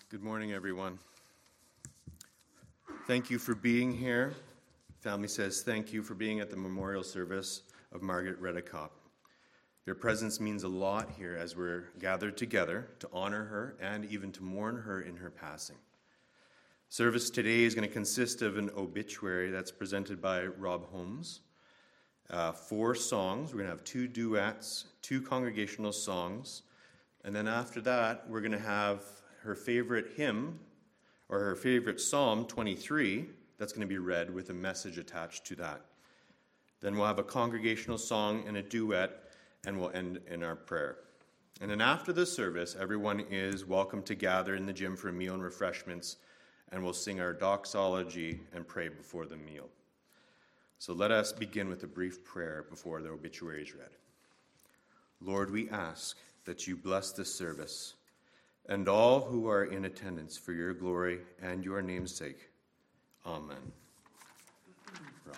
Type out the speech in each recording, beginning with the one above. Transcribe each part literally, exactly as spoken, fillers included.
Good morning, everyone. Thank you for being here. Family says thank you for being at the memorial service of Margaret Redekop. Your presence means a lot here as we're gathered together to honor her and even to mourn her in her passing. Service today is going to consist of an obituary that's presented by Rob Holmes. Uh, four songs. We're going to have two duets, two congregational songs, and then after that, we're going to have her favorite hymn, or her favorite Psalm twenty-three, that's going to be read with a message attached to that. Then we'll have a congregational song and a duet, and we'll end in our prayer. And then after the service, everyone is welcome to gather in the gym for a meal and refreshments, and we'll sing our doxology and pray before the meal. So let us begin with a brief prayer before the obituary is read. Lord, we ask that you bless this service and all who are in attendance for your glory and your name's sake. Amen. Rob.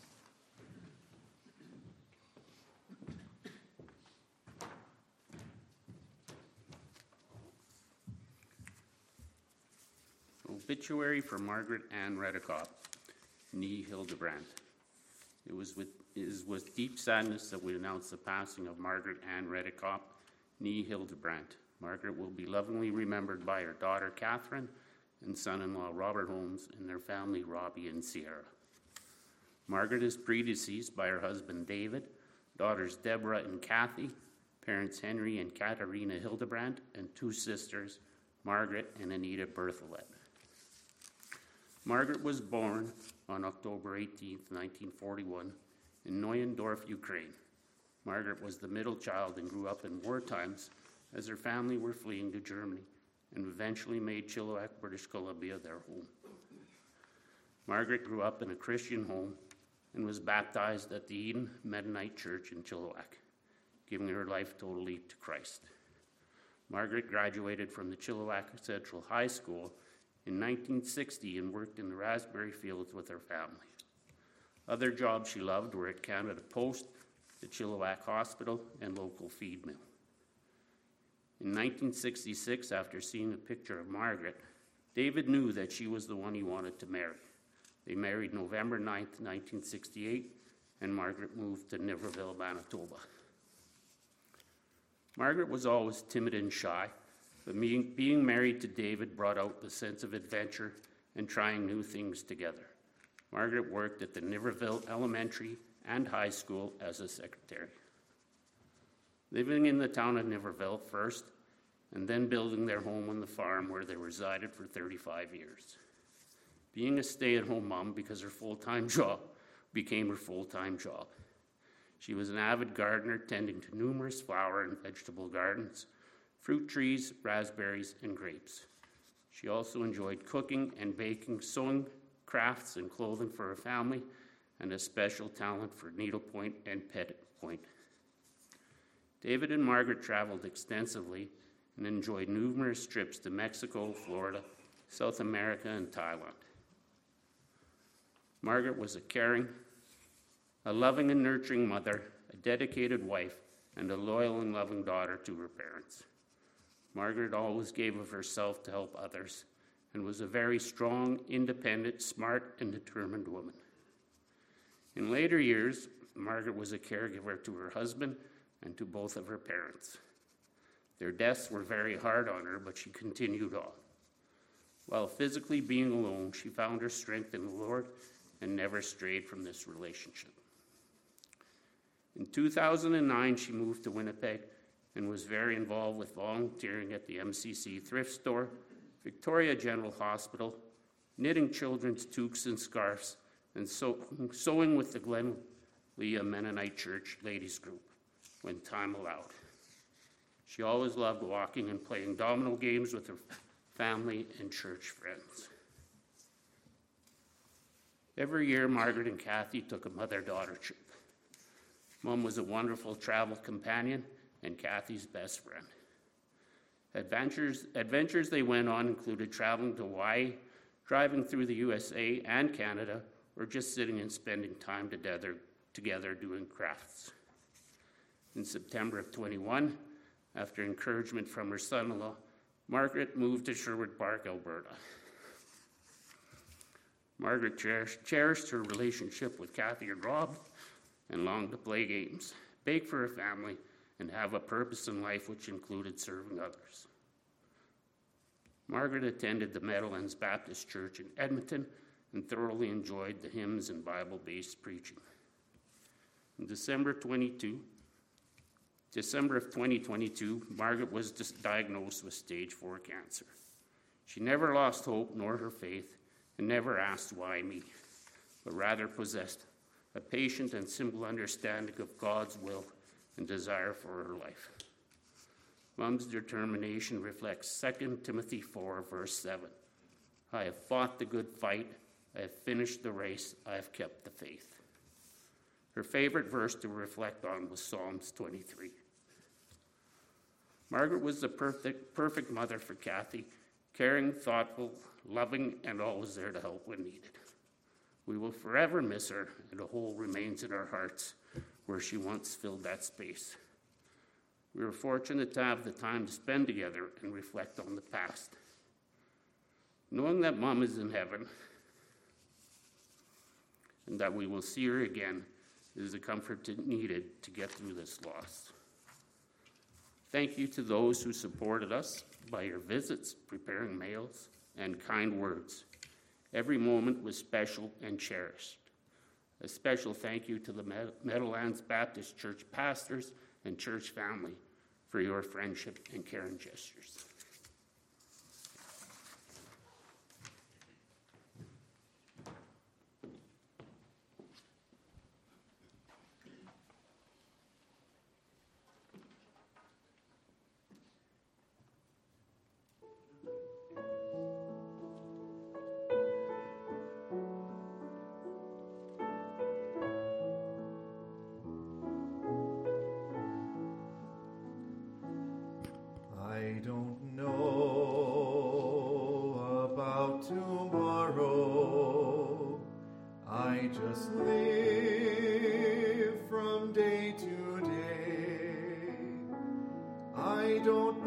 Obituary for Margaret Ann Redekop, nee Hildebrandt. It was with, it is with deep sadness that we announce the passing of Margaret Ann Redekop, nee Hildebrandt. Margaret will be lovingly remembered by her daughter Catherine and son-in-law Robert Holmes and their family Robbie and Sierra. Margaret is predeceased by her husband David, daughters Deborah and Kathy, parents Henry and Katarina Hildebrandt, and two sisters, Margaret and Anita Bertholet. Margaret was born on October eighteenth, nineteen forty-one, in Neuendorf, Ukraine. Margaret was the middle child and grew up in war times as her family were fleeing to Germany and eventually made Chilliwack, British Columbia, their home. Margaret grew up in a Christian home and was baptized at the Eden Mennonite Church in Chilliwack, giving her life totally to Christ. Margaret graduated from the Chilliwack Central High School in nineteen sixty and worked in the raspberry fields with her family. Other jobs she loved were at Canada Post, the Chilliwack Hospital, and local feed mill. In nineteen sixty-six, after seeing a picture of Margaret, David knew that she was the one he wanted to marry. They married November ninth, nineteen sixty-eight, and Margaret moved to Niverville, Manitoba. Margaret was always timid and shy, but being, being married to David brought out the sense of adventure and trying new things together. Margaret worked at the Niverville Elementary and High School as a secretary. Living in the town of Niverville first, and then building their home on the farm where they resided for thirty-five years. Being a stay-at-home mom because her full-time job became her full-time job. She was an avid gardener, tending to numerous flower and vegetable gardens, fruit trees, raspberries, and grapes. She also enjoyed cooking and baking, sewing, crafts, and clothing for her family, and a special talent for needlepoint and petit point. David and Margaret traveled extensively and enjoyed numerous trips to Mexico, Florida, South America, and Thailand. Margaret was a caring, a loving and nurturing mother, a dedicated wife, and a loyal and loving daughter to her parents. Margaret always gave of herself to help others and was a very strong, independent, smart, and determined woman. In later years, Margaret was a caregiver to her husband and to both of her parents. Their deaths were very hard on her, but she continued on. While physically being alone, she found her strength in the Lord and never strayed from this relationship. In two thousand nine, she moved to Winnipeg and was very involved with volunteering at the M C C Thrift Store, Victoria General Hospital, knitting children's toques and scarves, and sew- sewing with the Glen Leah Mennonite Church Ladies Group when time allowed. She always loved walking and playing domino games with her family and church friends. Every year, Margaret and Kathy took a mother-daughter trip. Mom was a wonderful travel companion and Kathy's best friend. Adventures, adventures they went on included traveling to Hawaii, driving through the U S A and Canada, or just sitting and spending time together, together doing crafts. In September of twenty-one, after encouragement from her son-in-law, Margaret moved to Sherwood Park, Alberta. Margaret cherished, cherished her relationship with Kathy and Rob and longed to play games, bake for her family, and have a purpose in life which included serving others. Margaret attended the Meadowlands Baptist Church in Edmonton and thoroughly enjoyed the hymns and Bible-based preaching. In December twenty-two, December of twenty twenty-two, Margaret was diagnosed with stage four cancer. She never lost hope nor her faith and never asked why me, but rather possessed a patient and simple understanding of God's will and desire for her life. Mom's determination reflects Second Timothy four, verse seven. I have fought the good fight, I have finished the race, I have kept the faith. Her favorite verse to reflect on was Psalms twenty-three. Margaret was the perfect, perfect mother for Kathy, caring, thoughtful, loving, and always there to help when needed. We will forever miss her, and a hole remains in our hearts where she once filled that space. We were fortunate to have the time to spend together and reflect on the past. Knowing that Mom is in heaven and that we will see her again is the comfort needed to get through this loss. Thank you to those who supported us by your visits, preparing meals, and kind words. Every moment was special and cherished. A special thank you to the Meadowlands Baptist Church pastors and church family for your friendship and caring gestures. I don't know about tomorrow. I just live from day to day. I don't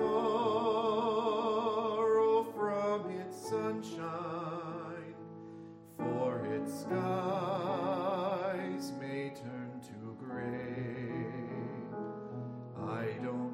borrow from its sunshine, for its skies may turn to gray. I don't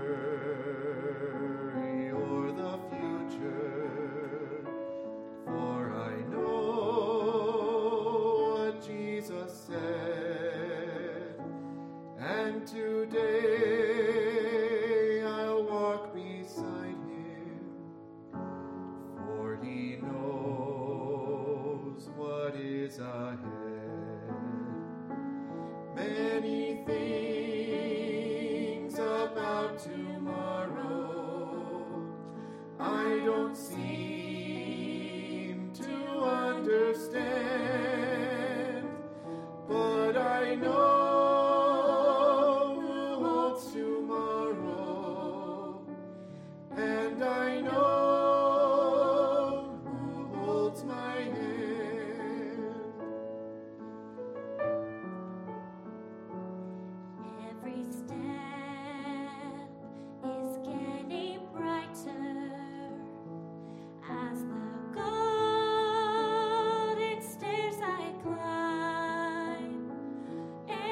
today I'll walk beside him, for he knows what is ahead. Many things about tomorrow I don't seem to understand, but I know And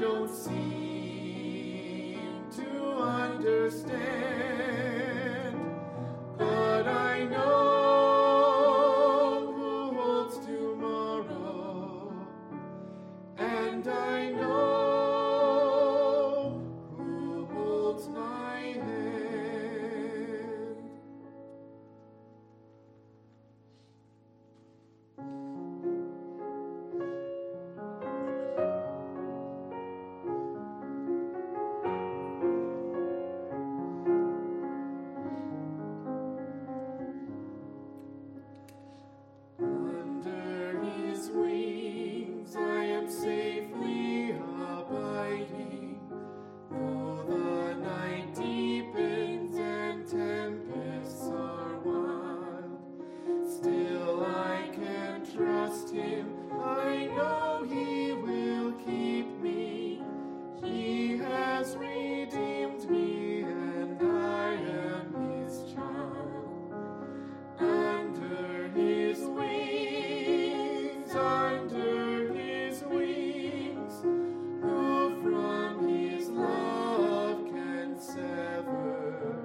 don't seem to understand, but I know who holds tomorrow, and I know who holds my hand. Under his wings I am safely abiding, though the night deepens and tempests are wild. Still I can trust him, I know he will keep me. He has redeemed me, and I am his child. Under his wings, under his wings, who from his love can sever?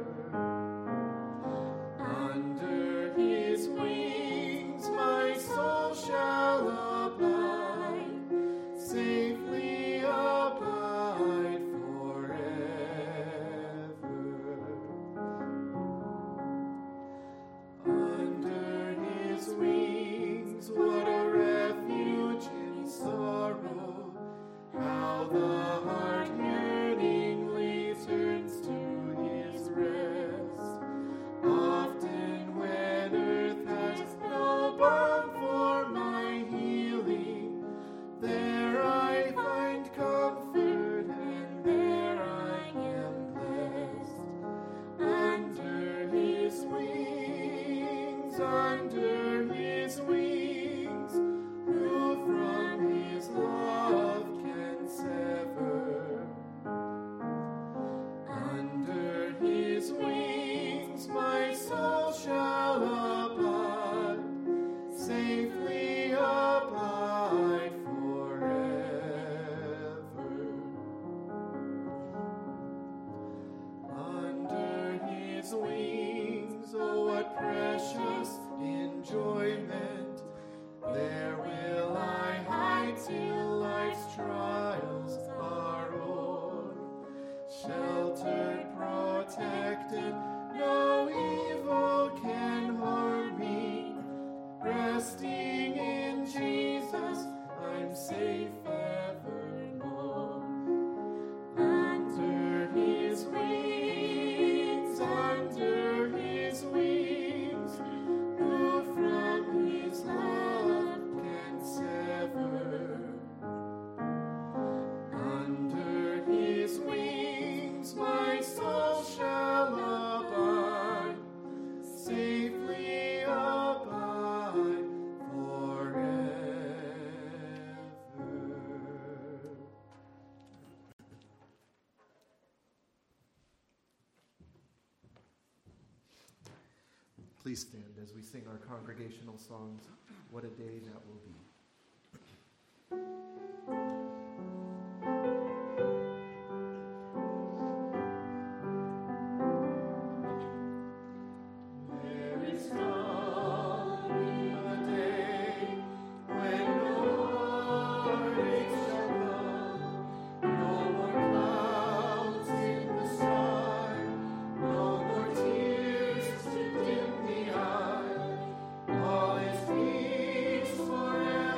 Under his wings my soul shall abide, safely abide forever. Under his wings, what a refuge in sorrow, how the heart yearningly turns to his rest. Often when earth has no balm for my healing, there I find comfort, and there I am blessed. Under his wings, under his wings, who from his love can sever? Under his wings my soul shall abide, safely abide forever. Under his wings, oh what precious enjoyment, there will I hide till life's trials are o'er. Sheltered, protected, no evil can harm me. Resting in Jesus, I'm safe evermore. Under his wings, under his wings, who from his love can sever? Under his wings my soul shall abide, safely abide forever. Please stand as we sing our congregational songs, What a Day That Will Be. There is coming a day when no heartaches shall come, no more clouds in the sky, no more tears to dim the eye. All is peace forever.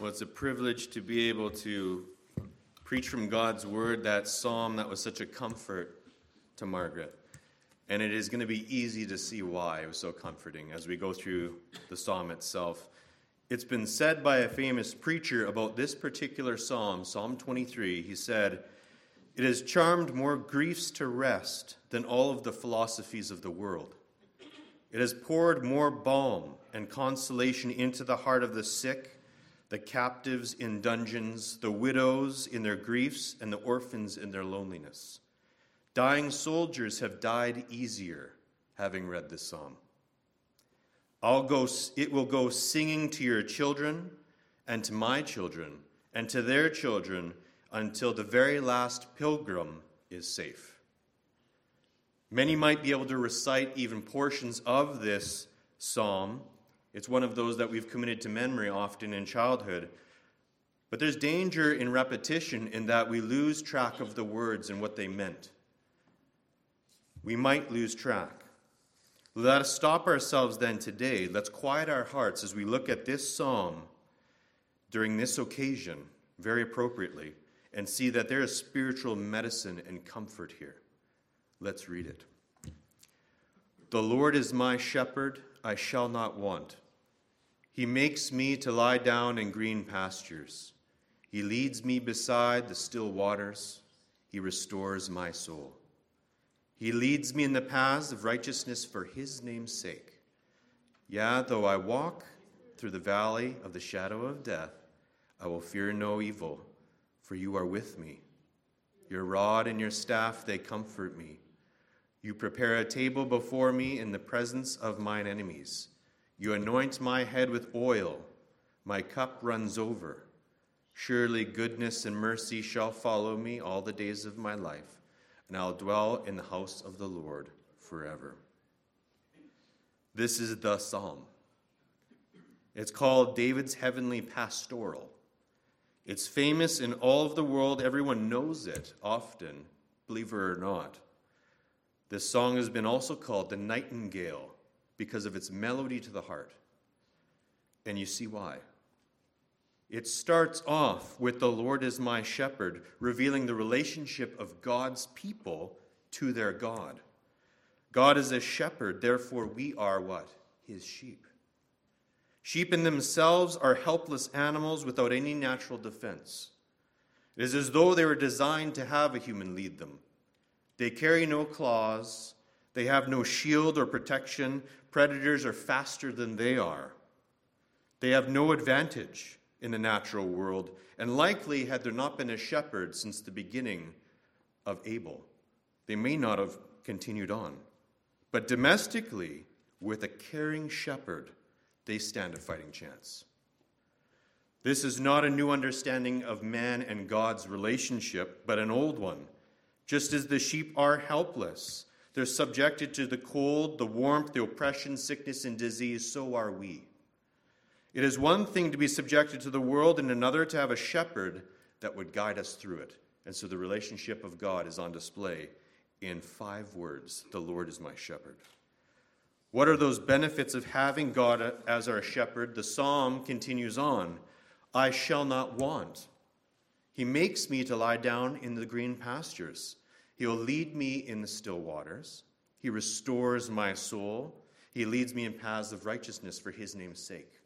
Well, it's a privilege to be able to preach from God's word, that psalm that was such a comfort to Margaret. And it is going to be easy to see why it was so comforting as we go through the psalm itself. It's been said by a famous preacher about this particular psalm, Psalm twenty-three. He said, "It has charmed more griefs to rest than all of the philosophies of the world. It has poured more balm and consolation into the heart of the sick, the captives in dungeons, the widows in their griefs, and the orphans in their loneliness. Dying soldiers have died easier, having read this psalm. I'll go, it will go singing to your children, and to my children, and to their children, until the very last pilgrim is safe." Many might be able to recite even portions of this psalm. It's one of those that we've committed to memory often in childhood. But there's danger in repetition in that we lose track of the words and what they meant. We might lose track. Let us stop ourselves then today. Let's quiet our hearts as we look at this psalm during this occasion, very appropriately, and see that there is spiritual medicine and comfort here. Let's read it. "The Lord is my shepherd, I shall not want. He makes me to lie down in green pastures. He leads me beside the still waters. He restores my soul. He leads me in the paths of righteousness for his name's sake. Yea, though I walk through the valley of the shadow of death, I will fear no evil, for you are with me. Your rod and your staff, they comfort me. You prepare a table before me in the presence of mine enemies. You anoint my head with oil. My cup runs over. Surely goodness and mercy shall follow me all the days of my life, and I'll dwell in the house of the Lord forever." This is the psalm. It's called David's Heavenly Pastoral. It's famous in all of the world. Everyone knows it often, believe it or not. This song has been also called the Nightingale because of its melody to the heart. And you see why. It starts off with "the Lord is my shepherd," revealing the relationship of God's people to their God. God is a shepherd, therefore we are what? His sheep. Sheep in themselves are helpless animals without any natural defense. It is as though they were designed to have a human lead them. They carry no claws. They have no shield or protection. Predators are faster than they are. They have no advantage in the natural world, and likely, had there not been a shepherd since the beginning of Abel, they may not have continued on. But domestically, with a caring shepherd, they stand a fighting chance. This is not a new understanding of man and God's relationship, but an old one. Just as the sheep are helpless, they're subjected to the cold, the warmth, the oppression, sickness, and disease, so are we. It is one thing to be subjected to the world and another to have a shepherd that would guide us through it. And so the relationship of God is on display in five words: "The Lord is my shepherd." What are those benefits of having God as our shepherd? The psalm continues on. "I shall not want. He makes me to lie down in the green pastures. He will lead me in the still waters. He restores my soul. He leads me in paths of righteousness for his name's sake."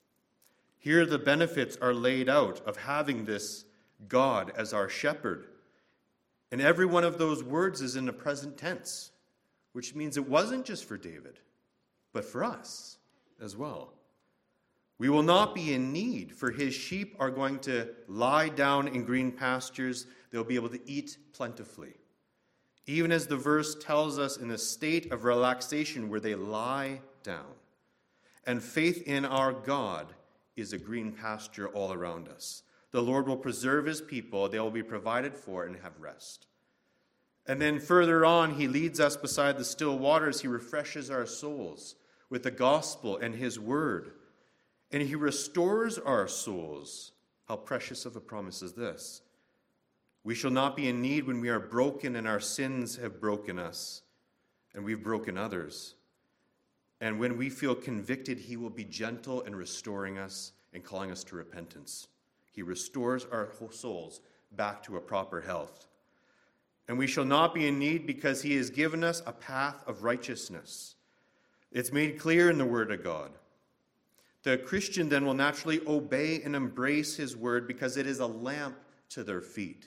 Here the benefits are laid out of having this God as our shepherd. And every one of those words is in the present tense, which means it wasn't just for David, but for us as well. We will not be in need, for his sheep are going to lie down in green pastures. They'll be able to eat plentifully. Even as the verse tells us, in a state of relaxation where they lie down. And faith in our God is a green pasture all around us. The Lord will preserve his people. They will be provided for and have rest. And then further on, he leads us beside the still waters. He refreshes our souls with the gospel and his word. And he restores our souls. How precious of a promise is this? We shall not be in need when we are broken and our sins have broken us and we've broken others. And when we feel convicted, he will be gentle in restoring us and calling us to repentance. He restores our souls back to a proper health. And we shall not be in need because he has given us a path of righteousness. It's made clear in the Word of God. The Christian then will naturally obey and embrace his word because it is a lamp to their feet.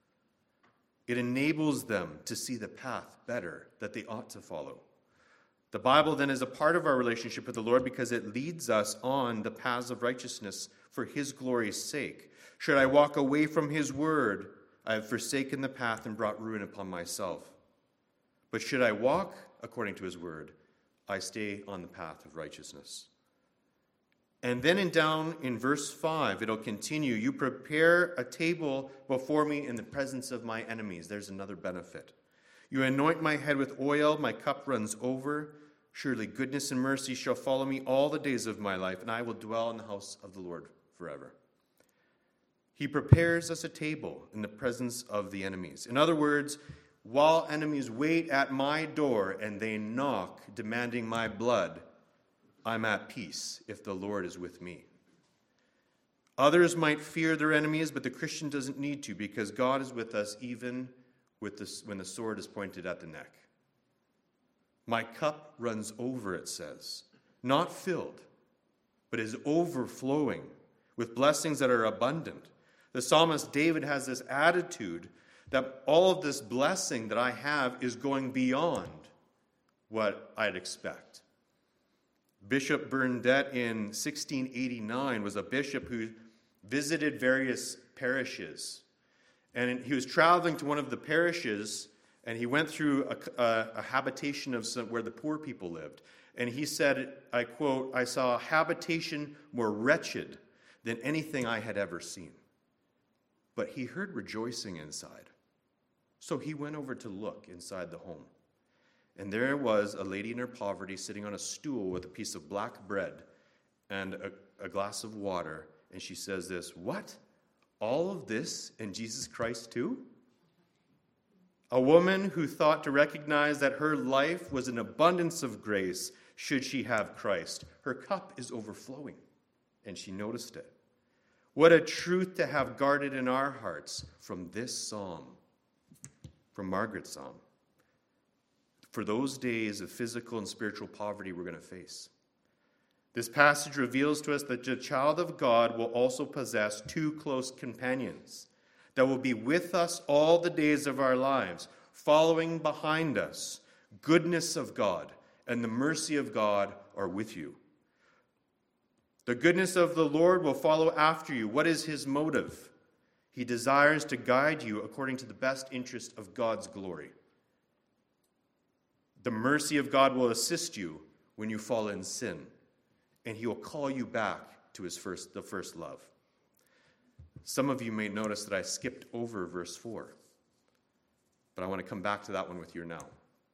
It enables them to see the path better that they ought to follow. The Bible then is a part of our relationship with the Lord because it leads us on the paths of righteousness for his glory's sake. Should I walk away from his word, I have forsaken the path and brought ruin upon myself. But should I walk according to his word, I stay on the path of righteousness. And then in down in verse five, it'll continue, you prepare a table before me in the presence of my enemies. There's another benefit. You anoint my head with oil, my cup runs over. Surely goodness and mercy shall follow me all the days of my life, and I will dwell in the house of the Lord forever. He prepares us a table in the presence of the enemies. In other words, while enemies wait at my door and they knock, demanding my blood, I'm at peace if the Lord is with me. Others might fear their enemies, but the Christian doesn't need to because God is with us even with this, when the sword is pointed at the neck. My cup runs over, it says, not filled, but is overflowing with blessings that are abundant. The psalmist David has this attitude that all of this blessing that I have is going beyond what I'd expect. Bishop Burnett in sixteen eighty-nine was a bishop who visited various parishes. And he was traveling to one of the parishes, and he went through a, a, a habitation of some, where the poor people lived. And he said, I quote, I saw a habitation more wretched than anything I had ever seen. But he heard rejoicing inside. So he went over to look inside the home. And there was a lady in her poverty sitting on a stool with a piece of black bread and a, a glass of water. And she says this, what? All of this and Jesus Christ too? A woman who thought to recognize that her life was an abundance of grace should she have Christ. Her cup is overflowing, and she noticed it. What a truth to have guarded in our hearts from this psalm, from Margaret's psalm, for those days of physical and spiritual poverty we're going to face. This passage reveals to us that the child of God will also possess two close companions that will be with us all the days of our lives, following behind us. Goodness of God and the mercy of God are with you. The goodness of the Lord will follow after you. What is his motive? He desires to guide you according to the best interest of God's glory. The mercy of God will assist you when you fall in sin, and he will call you back to his first, the first love. Some of you may notice that I skipped over verse four, but I want to come back to that one with you now.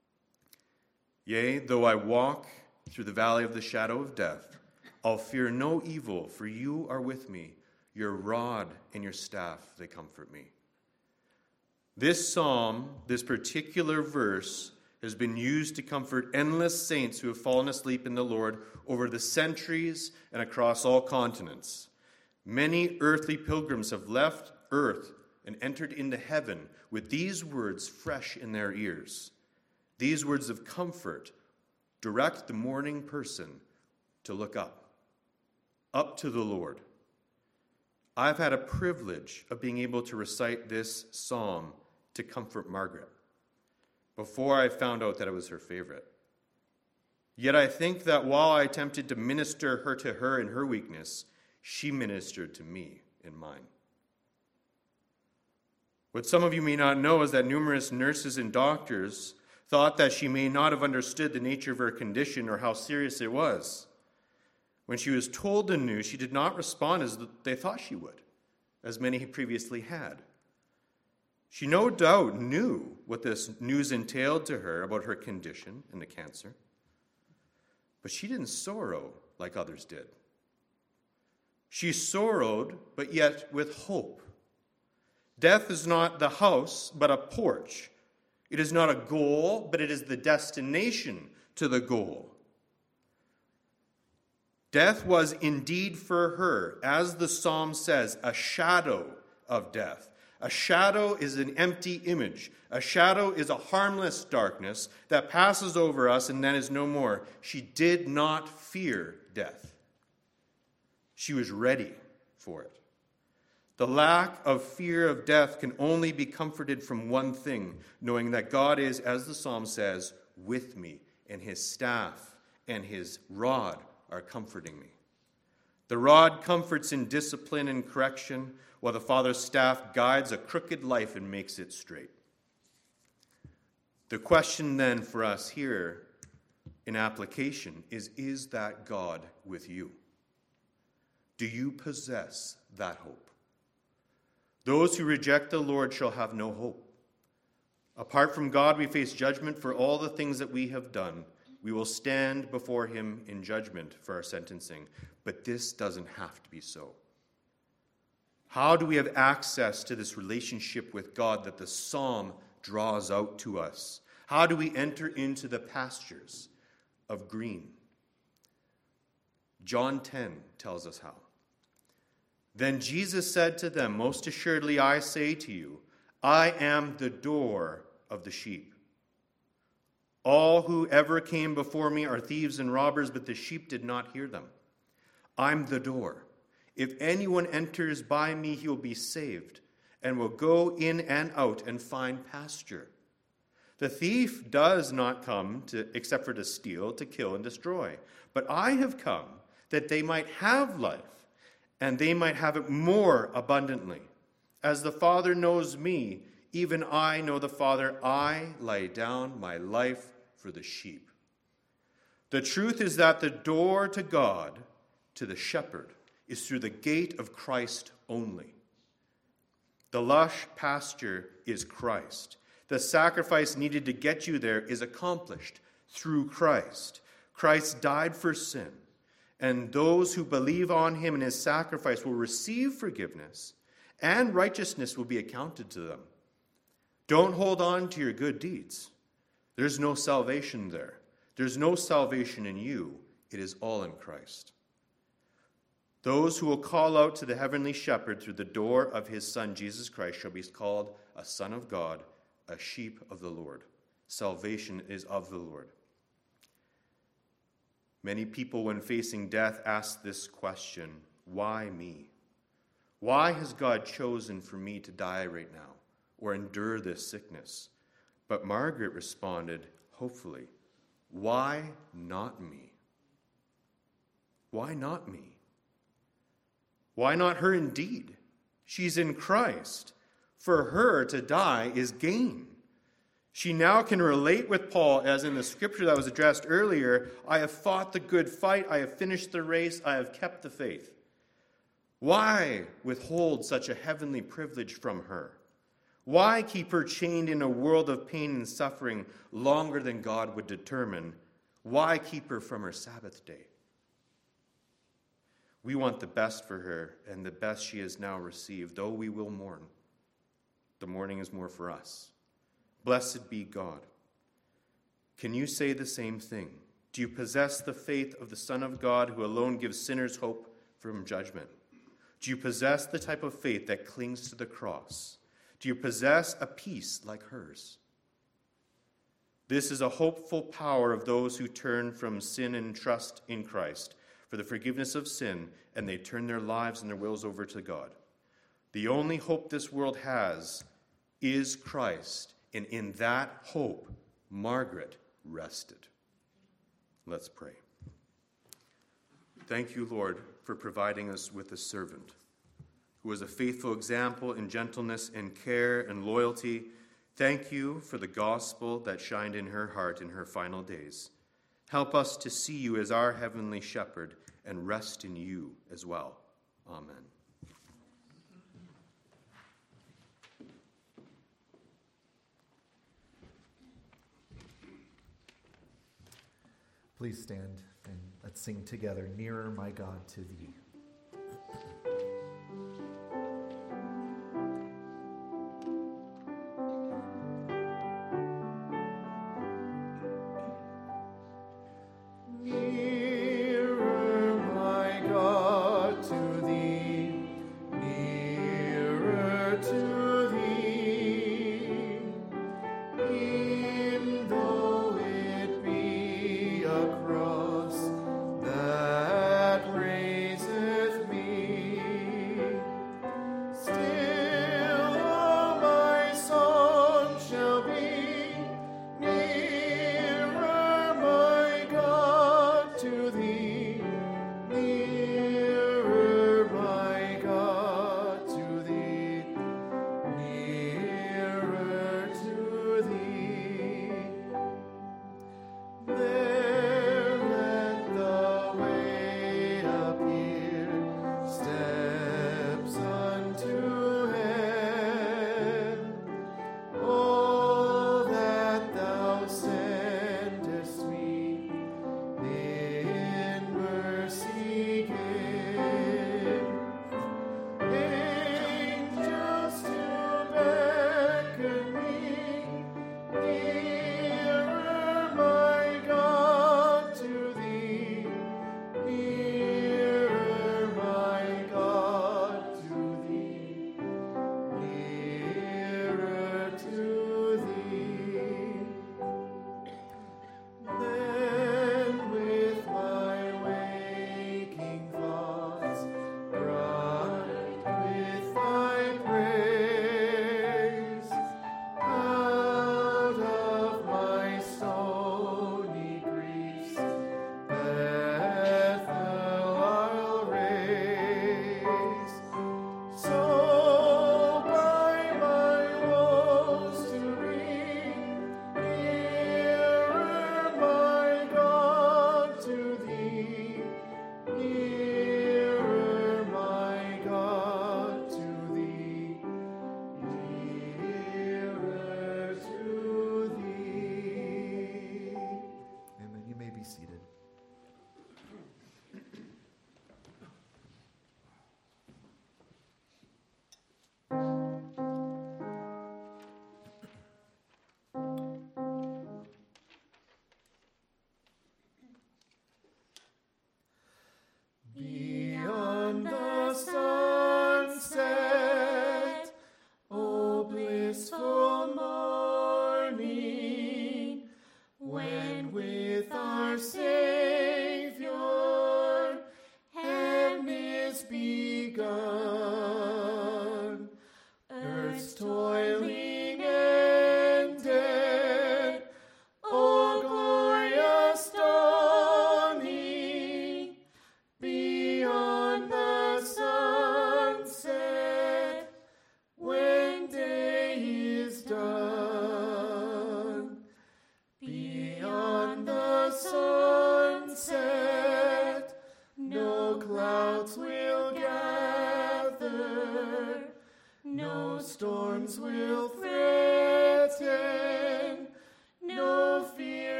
Yea, though I walk through the valley of the shadow of death, I'll fear no evil, for you are with me. Your rod and your staff, they comfort me. This psalm, this particular verse, has been used to comfort endless saints who have fallen asleep in the Lord over the centuries and across all continents. Many earthly pilgrims have left earth and entered into heaven with these words fresh in their ears. These words of comfort direct the mourning person to look up, up to the Lord. I've had a privilege of being able to recite this psalm to comfort Margaret before I found out that it was her favorite. Yet I think that while I attempted to minister her to her in her weakness, she ministered to me in mine. What some of you may not know is that numerous nurses and doctors thought that she may not have understood the nature of her condition or how serious it was. When she was told the news, she did not respond as they thought she would, as many previously had. She no doubt knew what this news entailed to her about her condition and the cancer, but she didn't sorrow like others did. She sorrowed, but yet with hope. Death is not the house, but a porch. It is not a goal, but it is the destination to the goal. Death was indeed for her, as the psalm says, a shadow of death. A shadow is an empty image. A shadow is a harmless darkness that passes over us and then is no more. She did not fear death. She was ready for it. The lack of fear of death can only be comforted from one thing, knowing that God is, as the psalm says, with me, and his staff and his rod are comforting me. The rod comforts in discipline and correction, while the Father's staff guides a crooked life and makes it straight. The question then for us here in application is, is that God with you? Do you possess that hope? Those who reject the Lord shall have no hope. Apart from God, we face judgment for all the things that we have done. We will stand before him in judgment for our sentencing. But this doesn't have to be so. How do we have access to this relationship with God that the psalm draws out to us? How do we enter into the pastures of green? John ten tells us how. Then Jesus said to them, "Most assuredly I say to you, I am the door of the sheep. All who ever came before me are thieves and robbers, but the sheep did not hear them. I'm the door. If anyone enters by me, he will be saved, and will go in and out and find pasture. The thief does not come to, except for to steal, to kill, and destroy. But I have come that they might have life, and they might have it more abundantly. As the Father knows me, even I know the Father. I lay down my life for the sheep." The truth is that the door to God, to the shepherd, is through the gate of Christ only. The lush pasture is Christ. The sacrifice needed to get you there is accomplished through Christ. Christ died for sin, and those who believe on him and his sacrifice will receive forgiveness, and righteousness will be accounted to them. Don't hold on to your good deeds. There's no salvation there. There's no salvation in you. It is all in Christ. Those who will call out to the heavenly shepherd through the door of his Son, Jesus Christ, shall be called a son of God, a sheep of the Lord. Salvation is of the Lord. Many people, when facing death, ask this question: why me? Why has God chosen for me to die right now or endure this sickness? But Margaret responded, hopefully, why not me? Why not me? Why not her indeed? She's in Christ. For her to die is gain. She now can relate with Paul, as in the scripture that was addressed earlier, I have fought the good fight, I have finished the race, I have kept the faith. Why withhold such a heavenly privilege from her? Why keep her chained in a world of pain and suffering longer than God would determine? Why keep her from her Sabbath day? We want the best for her, and the best she has now received, though we will mourn. The mourning is more for us. Blessed be God. Can you say the same thing? Do you possess the faith of the Son of God, who alone gives sinners hope from judgment? Do you possess the type of faith that clings to the cross? Do you possess a peace like hers? This is a hopeful power of those who turn from sin and trust in Christ for the forgiveness of sin, and they turn their lives and their wills over to God. The only hope this world has is Christ, and in that hope, Margaret rested. Let's pray. Thank you, Lord, for providing us with a servant who was a faithful example in gentleness and care and loyalty. Thank you for the gospel that shined in her heart in her final days. Help us to see you as our heavenly shepherd and rest in you as well. Amen. Please stand and let's sing together, Nearer, My God, to Thee. Nearer, my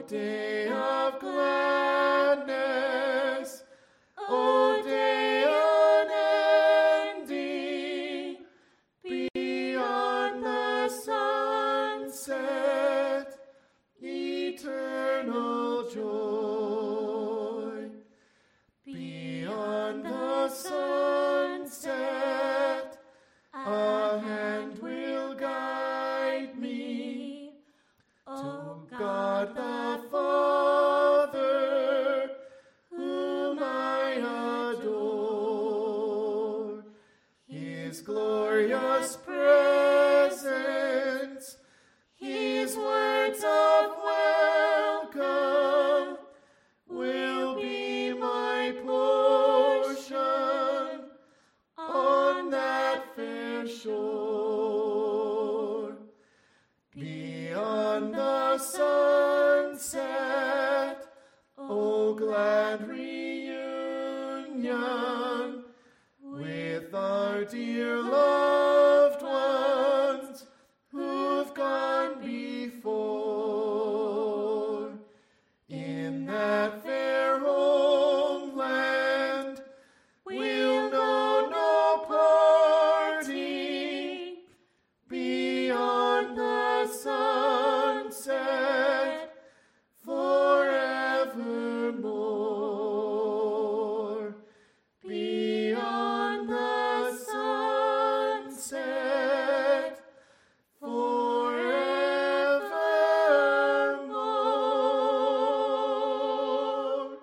day of gladness, O day unending, beyond the sunset, eternal joy. Beyond the sunset, a hand will guide me. O God the Father, whom I adore, His glorious presence, His words of welcome will be my portion on that fair shore. Beyond the sunset, O glad reunion with our dear loved ones who've gone before. In that fair homeland, we'll know no parting. Beyond the sunset, forevermore. Beyond the sunset, forevermore.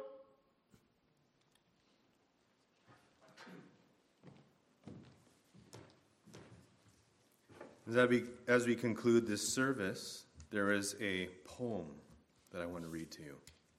As we, as we conclude this service, there is a poem that I want to read to you.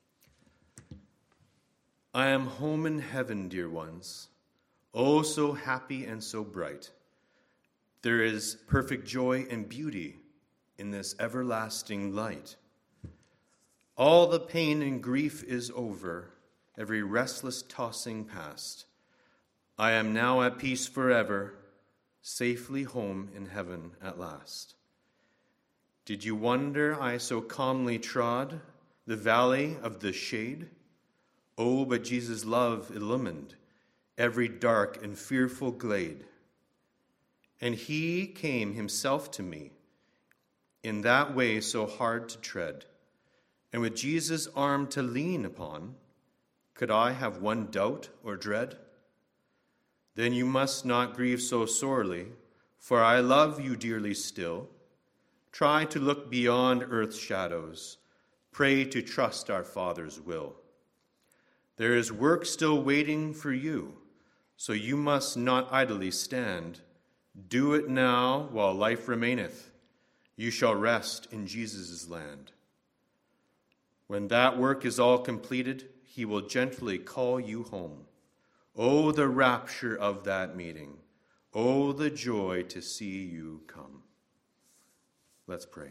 I am home in heaven, dear ones, oh, so happy and so bright. There is perfect joy and beauty in this everlasting light. All the pain and grief is over, every restless tossing past. I am now at peace forever, safely home in heaven at last. Did you wonder I so calmly trod the valley of the shade? Oh, but Jesus' love illumined every dark and fearful glade. And he came himself to me in that way so hard to tread. And with Jesus' arm to lean upon, could I have one doubt or dread? Then you must not grieve so sorely, for I love you dearly still. Try to look beyond earth's shadows. Pray to trust our Father's will. There is work still waiting for you, so you must not idly stand. Do it now while life remaineth. You shall rest in Jesus' land. When that work is all completed, he will gently call you home. Oh, the rapture of that meeting. Oh, the joy to see you come. Let's pray.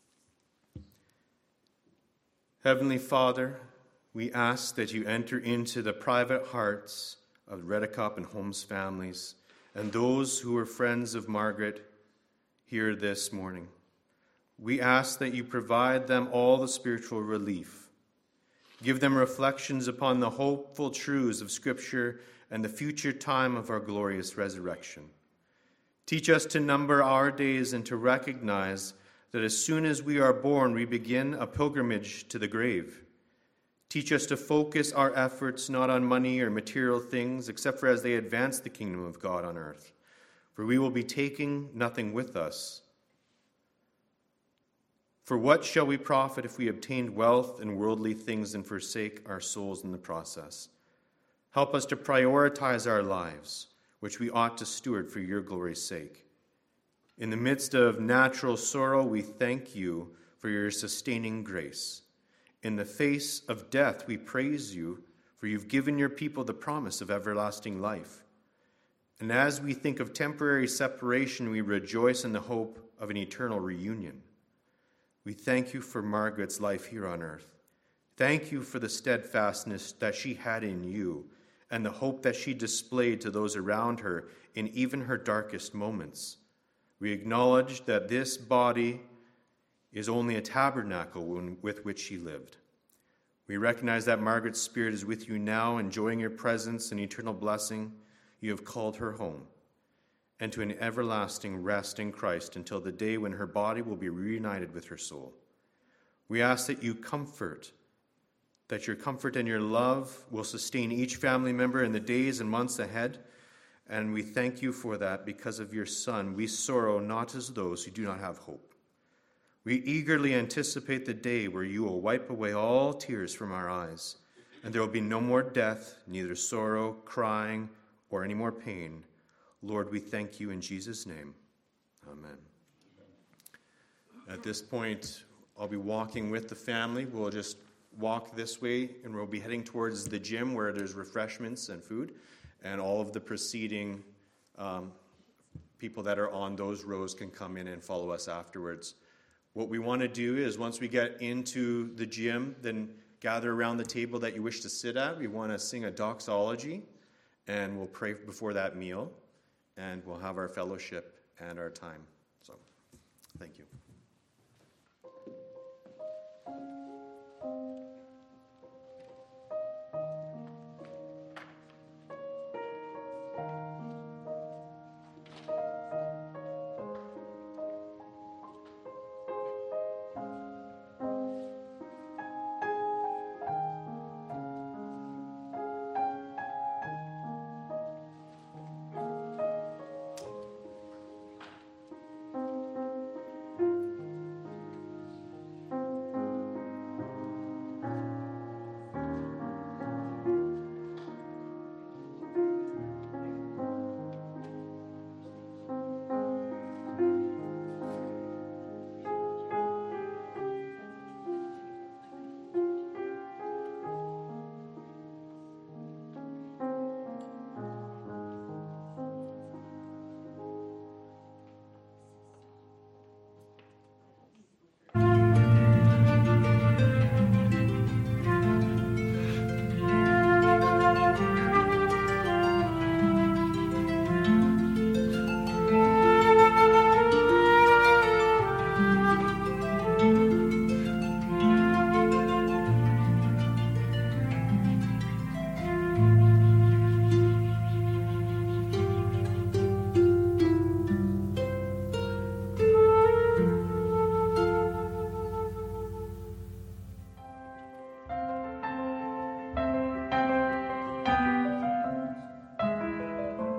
Heavenly Father, we ask that you enter into the private hearts of Redekop and Holmes families and those who are friends of Margaret here this morning. We ask that you provide them all the spiritual relief. Give them reflections upon the hopeful truths of Scripture and the future time of our glorious resurrection. Teach us to number our days and to recognize that as soon as we are born, we begin a pilgrimage to the grave. Teach us to focus our efforts not on money or material things, except for as they advance the kingdom of God on earth. For we will be taking nothing with us. For what shall we profit if we obtain wealth and worldly things and forsake our souls in the process? Help us to prioritize our lives, which we ought to steward for your glory's sake. In the midst of natural sorrow, we thank you for your sustaining grace. In the face of death, we praise you, for you've given your people the promise of everlasting life. And as we think of temporary separation, we rejoice in the hope of an eternal reunion. We thank you for Margaret's life here on earth. Thank you for the steadfastness that she had in you and the hope that she displayed to those around her in even her darkest moments. We acknowledge that this body is only a tabernacle with which she lived. We recognize that Margaret's spirit is with you now, enjoying your presence and eternal blessing. You have called her home, and to an everlasting rest in Christ until the day when her body will be reunited with her soul. We ask that you comfort, that your comfort and your love will sustain each family member in the days and months ahead, and we thank you for that. Because of your Son, we sorrow not as those who do not have hope. We eagerly anticipate the day where you will wipe away all tears from our eyes, and there will be no more death, neither sorrow, crying, or any more pain. Lord, we thank you in Jesus' name. Amen. At this point, I'll be walking with the family. We'll just walk this way, and we'll be heading towards the gym where there's refreshments and food, and all of the preceding um, people that are on those rows can come in and follow us afterwards. What we want to do is once we get into the gym, then gather around the table that you wish to sit at. We want to sing a doxology, and we'll pray before that meal, and we'll have our fellowship and our time. So, thank you.